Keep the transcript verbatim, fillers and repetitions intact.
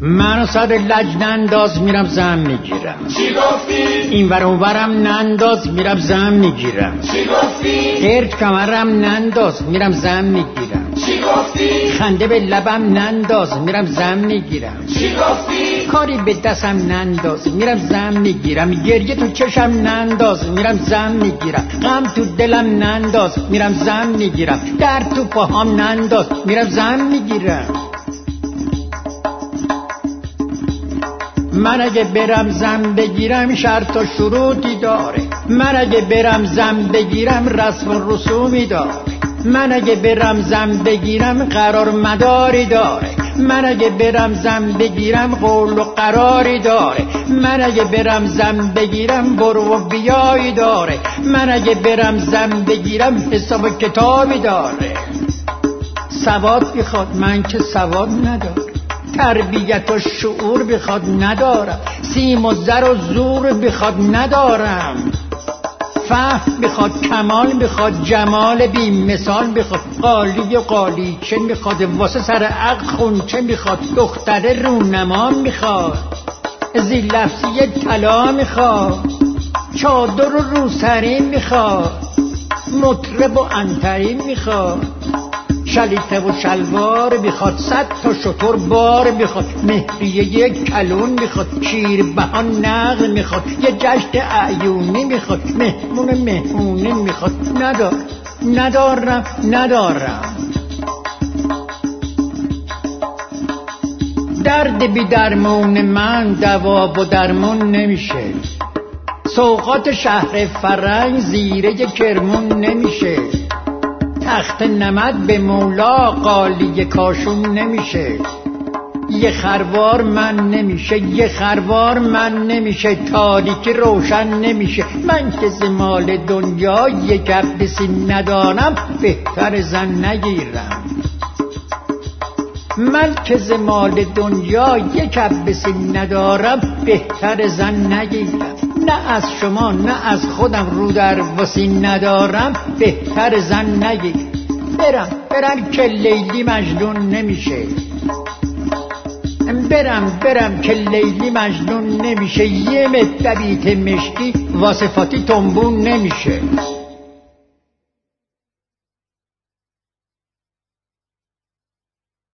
منو سر لج ننداز میرم زن میگیرم. چی گفتی؟ این ور اون ورم ننداز میرم زن میگیرم. چی گفتی؟ گرد کمرم ننداز میرم زن میگیرم. چی گفتی؟ خنده به لبم ننداز میرم زن میگیرم. چی گفتی؟ کاری به دستم ننداز میرم زن میگیرم. گریه تو چشم ننداز میرم زن میگیرم. غم تو دلم ننداز میرم زن میگیرم. درد تو پاهام ننداز میرم زن میگیرم. من اگه برم زن بگیرم شرط و شروطی داره. من اگه برم زن بگیرم رسم و رسومی داره. من اگه برم زن بگیرم قرار مداری داره. من اگه برم زن بگیرم قول و قراری داره. من اگه برم زن بگیرم برو و بیایی داره. من اگه برم زن بگیرم حساب و کتابی داره. سواد بخواد من که سواد ندارم. تربیت و شعور بخواد ندارم. سیم و زر و زور بخواد ندارم. فهم بخواد کمال بخواد جمال بی مثال بخواد قالی و قالی چه بخواد واسه سر عقل خون چه بخواد دختر رونما میخواد زی لفظی طلا میخواد چادر و روسرین میخواد مطرب و انترین میخواد شلیته و شلوار بخواد صد تا شطور بار بخواد مهریه یک کلون میخواد شیر بهان نقل میخواد یه جشن اعیونی میخواد مهمون مهمونی میخواد. ندارم ندارم ندارم. درد بی درمون من دوا و درمون نمیشه. سوغات شهر فرنگ زیره کرمون نمیشه. تخت نمد به مولا قالی کاشون نمیشه. یه خروار من نمیشه. یه خروار من نمیشه. تاریکی روشن نمیشه. من که زمال دنیا یک عبدسی ندارم بهتر زن نگیرم. من که زمال دنیا یک عبدسی ندارم بهتر زن نگیرم. نه از شما نه از خودم رو در واسی ندارم بهتر زن نگیر. برم برم که لیلی مجنون نمیشه. برم برم که لیلی مجنون نمیشه. یه مدبیت مشکی واسه فاتی تنبون نمیشه.